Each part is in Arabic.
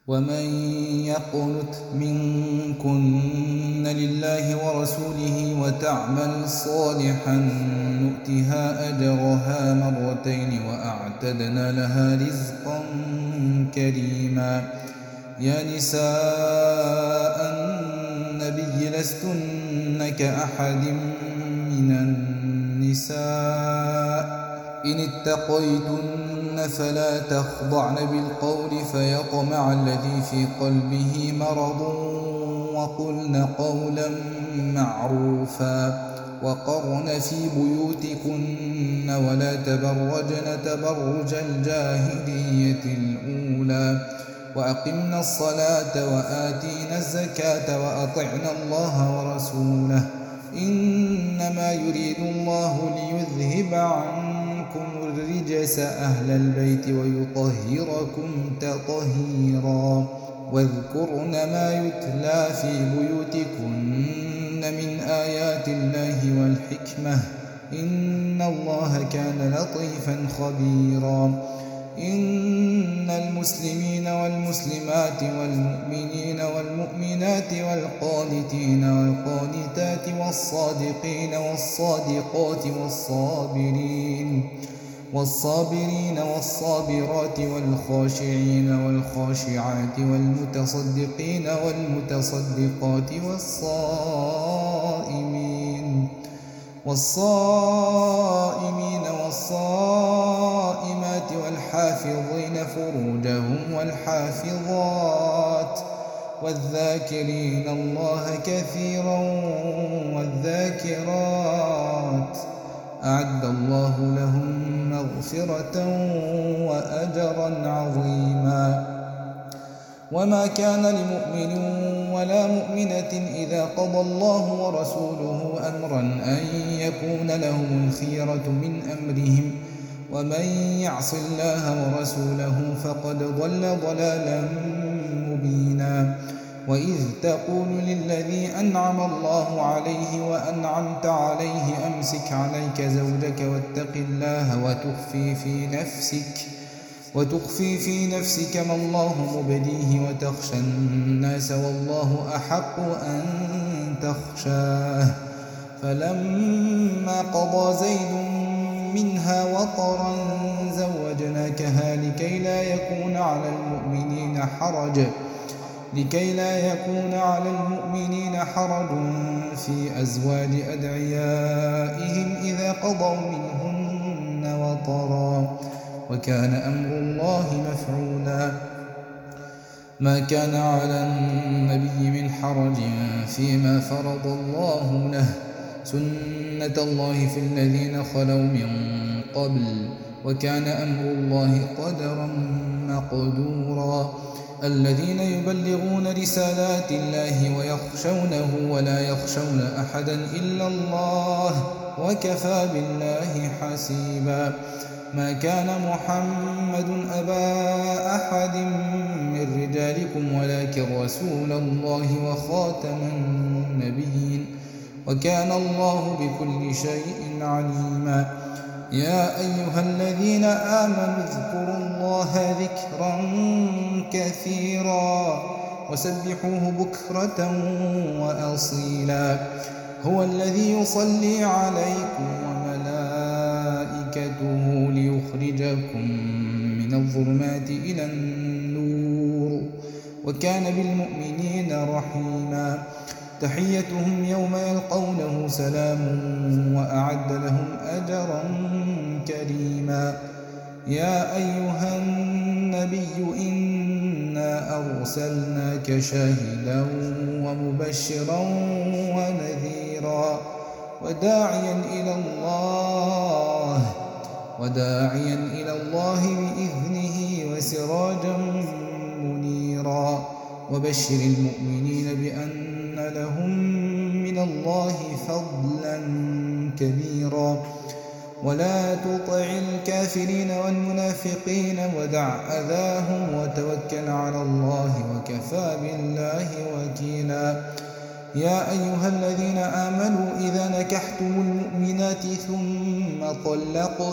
ومن يقنت منكن لله ورسوله وتعمل صالحا نؤتها أجرها مرتين وأعتدنا لها رزقا كريما. يا نساء النبي لستن كأحد من النساء إن اتقيتن فلا تخضعن بالقول فيطمع الذي في قلبه مرض وقلن قولا معروفا. وقرن في بيوتكن ولا تبرجن تبرج الجاهلية الأولى وأقمنا الصلاة وآتينا الزكاة وأطعنا الله ورسوله إنما يريد الله ليذهب عنكم الرجس أهل البيت ويطهركم تطهيرا. واذكرن ما يتلى في بيوتكن من آيات الله والحكمة إن الله كان لطيفا خبيرا. إن المسلمين والمسلمات والمؤمنين والمؤمنات والقانتين والقانتات والصادقين والصادقات والصابرين والصابرات والخاشعين والخاشعات والمتصدقين والمتصدقات والصائمين والصائمات والحافظين فروجهم والحافظات والذاكرين الله كثيرا والذاكرات أعد الله لهم مغفرة وأجرا عظيما. وما كان لمؤمن ولا مؤمنة إذا قضى الله ورسوله أمرا أن يكون لهم الخيرة من أمرهم ومن يعص الله ورسوله فقد ضل ضلالا مبينا. وإذ تقول للذي أنعم الله عليه وأنعمت عليه أمسك عليك زوجك واتق الله وتخفي في نفسك ما الله مبديه وتخشى الناس والله أحق أن تخشاه. فلما قضى زيد منها وطرا زوجناكها لكي لا يكون على المؤمنين حرج في أزواج أدعيائهم إذا قضوا منهن وطرا وكان أمر الله مفعولا. ما كان على النبي من حرج فيما فرض الله له سنة الله في الذين خلوا من قبل وكان أمر الله قدرا مقدورا. الذين يبلغون رسالات الله ويخشونه ولا يخشون أحدا إلا الله وكفى بالله حسيبا. ما كان محمد أبا أحد من رجالكم ولكن رسول الله وخاتم النبيين وكان الله بكل شيء عليما. يا أيها الذين آمنوا اذكروا الله ذكرا كثيرا وسبحوه بكرة وأصيلا. هو الذي يصلي عليكم وملائكته ليخرجكم من الظلمات إلى النور وكان بالمؤمنين رحيما. تحيتهم يوم يلقونه سلام وأعد لهم أجرا كريما. يا أيها النبي إنا أرسلناك شاهدا ومبشرا ونذيرا وداعيا إلى الله بإذنه وسراجا منيرا. وبشر المؤمنين بأن لهم من الله فضلا كبيرا. ولا تطع الكافرين والمنافقين ودع أذاهم وتوكل على الله وكفى بالله وكيلا. يا أيها الذين آمنوا إذا نكحتم المؤمنات ثم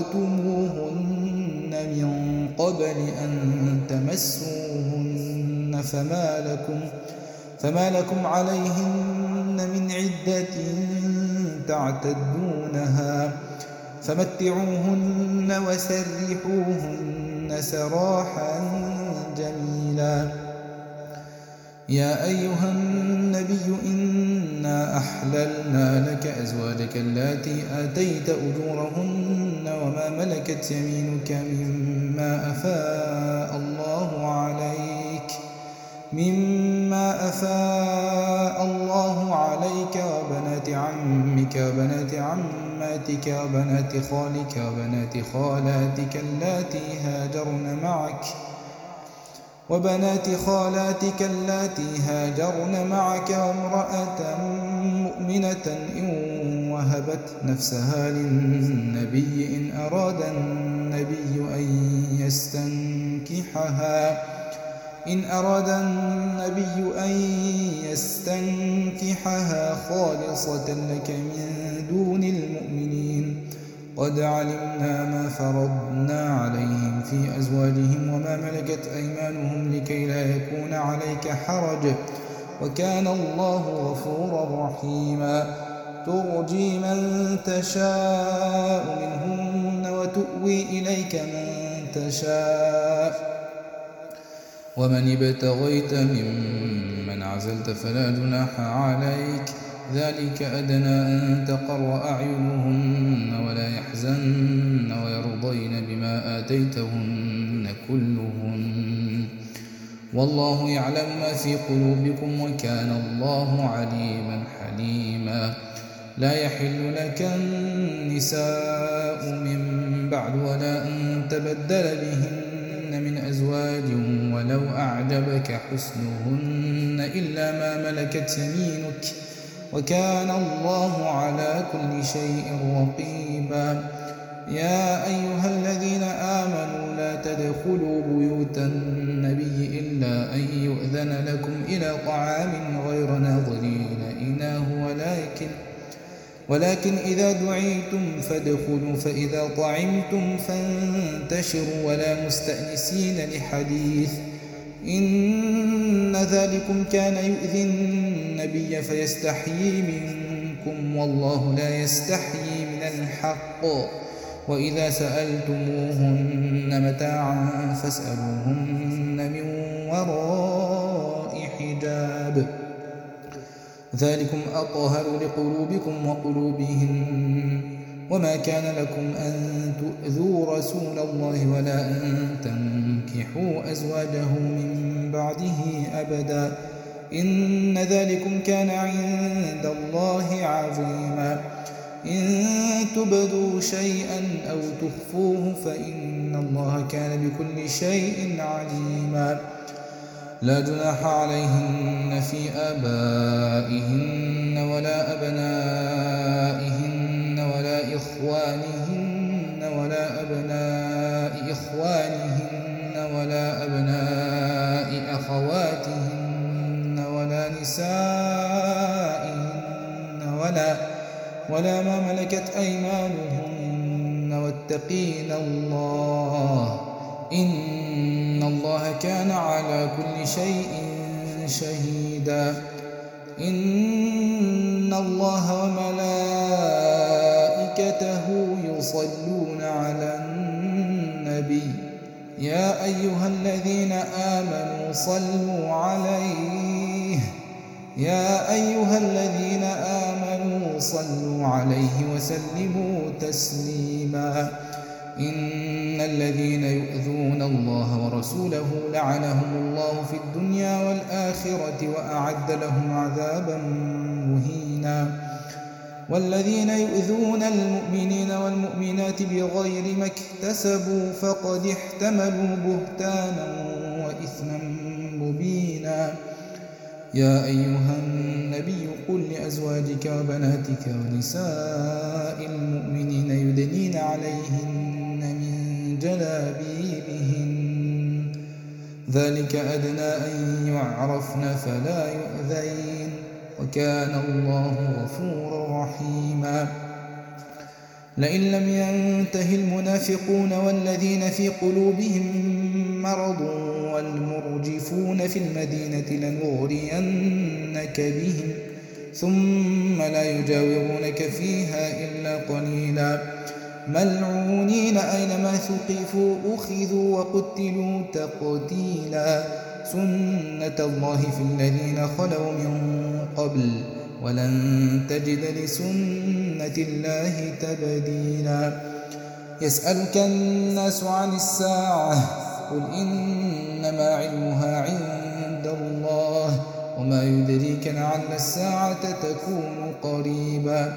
طلقتموهن من قبل أن تمسوهن فما لكم عليهن من عدة تعتدونها فمتعوهن وسرحوهن سراحا جميلا. يا أيها النبي إنا أحللنا لك أزواجك اللاتي آتيت أجورهن وما ملكت يمينك مما أفاء الله عليك وبنات عمك وبنات عماتك وبنات خالك وبنات خالاتك اللاتي هاجرن معك وامرأة مؤمنة إن وهبت نفسها للنبي إن أراد النبي أن يستنكحها خالصة لك من دون المؤمنين. قد علمنا ما فرضنا عليهم في أزواجهم وما ملكت أيمانهم لكي لا يكون عليك حرج وكان الله غفورا رحيما. ترجي من تشاء منهن وتؤوي إليك من تشاء ومن ابتغيت ممن عزلت فلا جناح عليك ذلك أدنى أن تقر أعينهن ولا يحزن ويرضين بما آتيتهن كلهن والله يعلم ما في قلوبكم وكان الله عليما حليما. لا يحل لك النساء من بعد ولا أن تبدل بهن من أزواج ولو أعجبك حسنهن إلا ما ملكت يمينك وكان الله على كل شيء رقيبا. يا أيها الذين آمنوا لا تدخلوا بيوت النبي إلا أن يؤذن لكم إلى طعام غير ناظرين إناه ولكن إذا دعيتم فادخلوا فإذا طعمتم فانتشروا ولا مستأنسين لحديث إن ذلكم كان يؤذي النبي فيستحيي منكم والله لا يستحيي من الحق. وإذا سألتموهن متاعا فاسألوهن من وراء حجاب ذلكم أطهر لقلوبكم وقلوبهن. وما كان لكم أن تؤذوا رسول الله ولا أن تنكحوا أزواجه من بعده أبدا إن ذلكم كان عند الله عظيما. إن تبدوا شيئا أو تخفوه فإن الله كان بكل شيء عليما. لا جناح عليهن في آبائهن ولا أبنائهن ولا إخوانهن ولا أبناء إخوانهن ولا أبناء أخواتهن ولا نسائهن ولا ما ملكت أيمانهن واتقين الله إن الله كان على كل شيء شهيدا. إن الله وملائكته يصلون على النبي يا أيها الذين آمنوا صلوا عليه وسلموا تسليما. إن الذين يؤذون الله ورسوله لعنهم الله في الدنيا والآخرة وأعد لهم عذابا مهينا. والذين يؤذون المؤمنين والمؤمنات بغير ما اكتسبوا فقد احتملوا بهتانا وإثما مبينا. يا أيها النبي قل لأزواجك وبناتك ونساء المؤمنين يدنين عليهن من جلابيبهن ذلك أدنى أن يعرفن فلا يؤذين وكان الله غفورا رحيما. لئن لم ينته المنافقون والذين في قلوبهم مرض والمرجفون في المدينة لنغرينك بهم ثم لا يجاورونك فيها إلا قليلا ملعونين أينما ثقفوا أخذوا وقتلوا تقتيلا سنة الله في الذين خلوا من قبل ولن تجد لسنة الله تبديلا يسألك الناس عن الساعة قل إنما علمها عند الله وما يدريك لعل الساعة تكون قريبا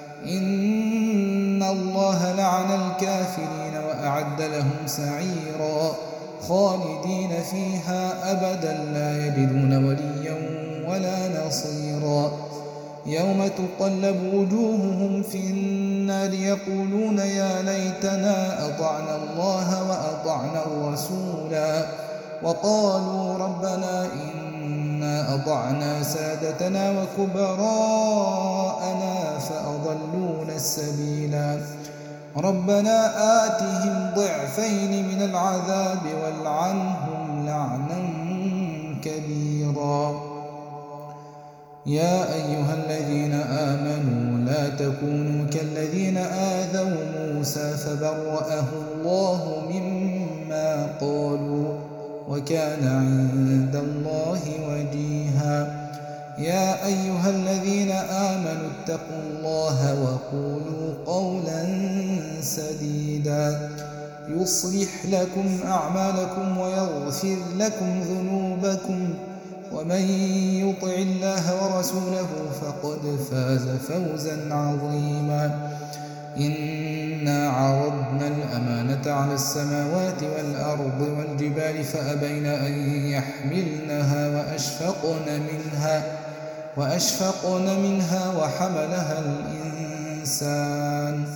إن الله لعن الكافرين وأعد لهم سعيرا خالدين فيها أبدا لا يجدون وليا ولا نصيرا يوم تقلب وجوههم في النار يقولون يا ليتنا أطعنا الله وأطعنا الرسولا وقالوا ربنا إنا أطعنا سادتنا وكبراءنا فأضلونا السبيلا ربنا آتهم ضعفين من العذاب والعنهم لعنا كبيرا يا أيها الذين آمنوا لا تكونوا كالذين آذوا موسى فبرأه الله مما قالوا وكان عند الله وجيها يا أيها الذين آمنوا اتقوا الله وقولوا قولا سديدا يصلح لكم أعمالكم ويغفر لكم ذنوبكم ومن يطع الله ورسوله فقد فاز فوزا عظيما إنا عرضنا الأمانة على السماوات والأرض والجبال فأبين أن يحملنها وأشفقن منها وحملها الإنسان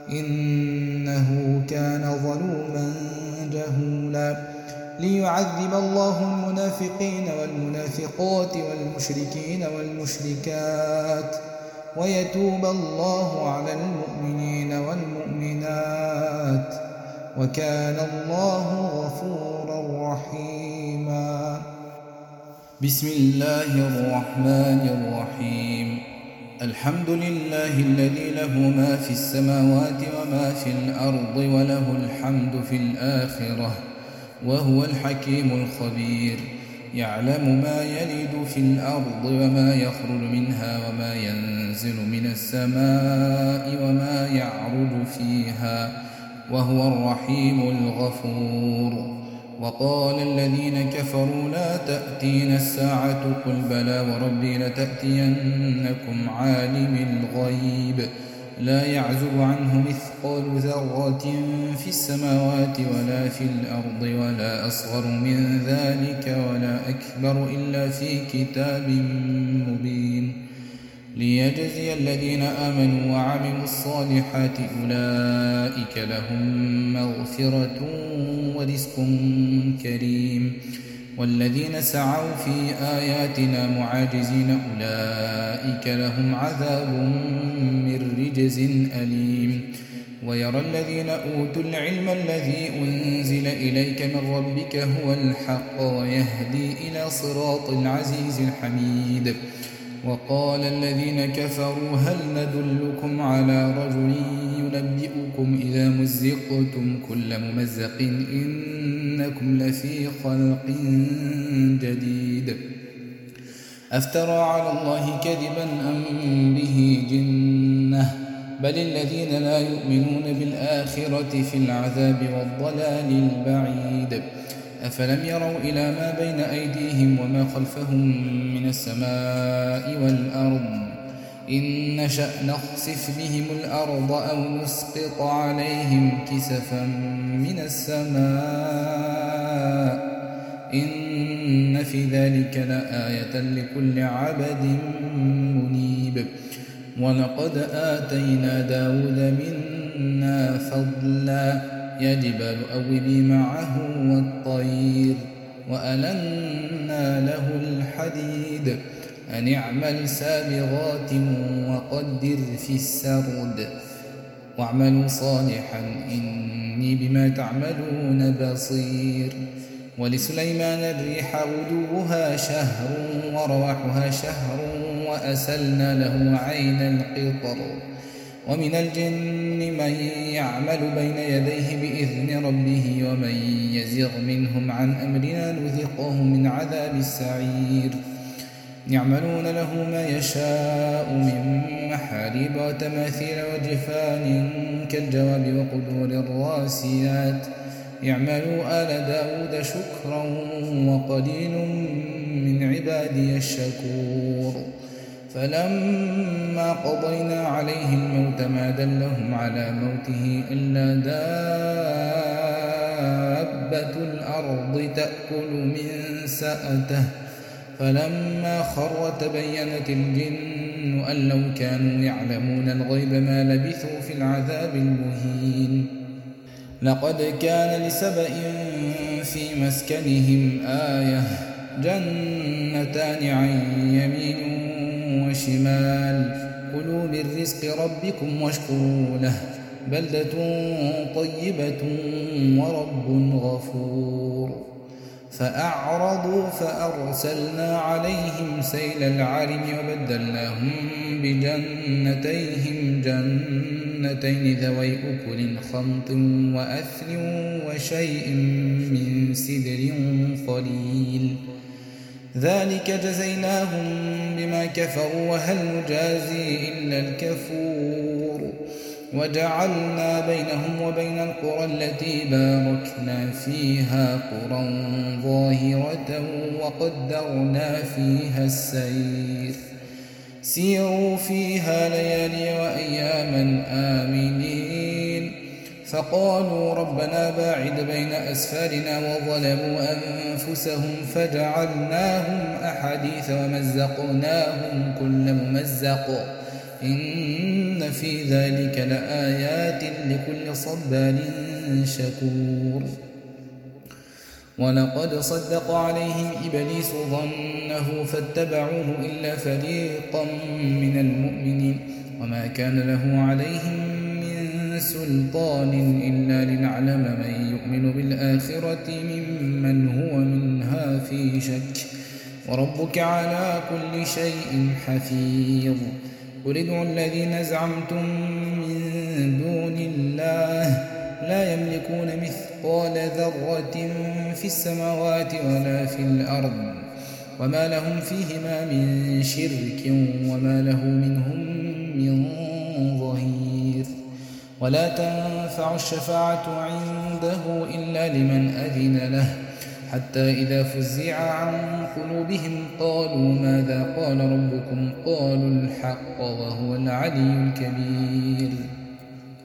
إنه كان ظلوما جهولا ليعذب الله المنافقين والمنافقات والمشركين والمشركات ويتوب الله على المؤمنين والمؤمنات وكان الله غفورا رحيما بسم الله الرحمن الرحيم الحمد لله الذي له ما في السماوات وما في الأرض وله الحمد في الآخرة وهو الحكيم الخبير يعلم ما يلد في الأرض وما يخرج منها وما ينزل من السماء وما يعرج فيها وهو الرحيم الغفور وقال الذين كفروا لا تأتينا الساعة قل بلى وربي لتأتينكم عالم الغيب لا يعزب عنه مثقال ذرة في السماوات ولا في الأرض ولا أصغر من ذلك ولا أكبر إلا في كتاب مبين ليجزي الذين آمنوا وعملوا الصالحات أولئك لهم مغفرة ورزق كريم والذين سعوا في آياتنا معاجزين أولئك لهم عذاب من رجز أليم ويرى الذين أوتوا العلم الذي أنزل إليك من ربك هو الحق ويهدي إلى صراط العزيز الحميد وقال الذين كفروا هل ندلكم على رجل ينبئكم إذا مزقتم كل ممزق إنكم لفي خلق جديد أفترى على الله كذبا أم به جنة بل الذين لا يؤمنون بالآخرة في العذاب والضلال البعيد أفلم يروا إلى ما بين أيديهم وما خلفهم من السماء والأرض إن نشأ نخسف بهم الأرض أو نسقط عليهم كسفا من السماء إن في ذلك لآية لكل عبد منيب ولقد آتينا داود منا فضلا يا جبال أوبي معه والطير وألنا له الحديد أن اعمل سابغات وقدر في السرد واعملوا صالحا إني بما تعملون بصير ولسليمان الريح غدوها شهر ورواحها شهر وأسلنا له عين القطر ومن الجن من يعمل بين يديه بإذن ربه ومن يزغ منهم عن أمرنا نذقه من عذاب السعير يعملون له ما يشاء من محاريب وتماثيل وجفان كالجواب وقدور الراسيات اعملوا آل داود شكرا وقليل من عبادي الشكور فلما قضينا عليه الموت ما دلهم على موته إلا دابة الأرض تأكل من سأته فلما خر تبينت الجن أن لو كانوا يعلمون الغيب ما لبثوا في العذاب المهين لقد كان لسبإ في مسكنهم آية جنتان عن يمين وشمال كلوا من رزق ربكم واشكروا له بلدة طيبة ورب غفور فأعرضوا فأرسلنا عليهم سيل العرم وبدلناهم بجنتيهم جنتين ذوي أكل خمط وأثل وشيء من سدر قليل ذلك جزيناهم بما كفروا وهل نجازي إلا الكفور وجعلنا بينهم وبين القرى التي باركنا فيها قرى ظاهرة وقدرنا فيها السير سيروا فيها ليالي وأياما آمنين فقالوا ربنا باعد بين أسفارنا وظلموا أنفسهم فجعلناهم أحاديث ومزقناهم كل ممزق إن في ذلك لآيات لكل صبار شكور ولقد صدق عليهم إبليس ظنه فاتبعوه إلا فريقا من المؤمنين وما كان له عليهم من سلطان إلا لنعلم من يؤمن بالآخرة ممن هو منها في شك وربك على كل شيء حفيظ قل ادعوا الذين زعمتم من دون الله لا يملكون مثقال ذرة في السماوات ولا في الأرض وما لهم فيهما من شرك وما له منهم من ظهير ولا تنفع الشفاعة عنده إلا لمن أذن له حتى إذا فزع عن قلوبهم قالوا ماذا قال ربكم قالوا الحق وهو العلي الكبير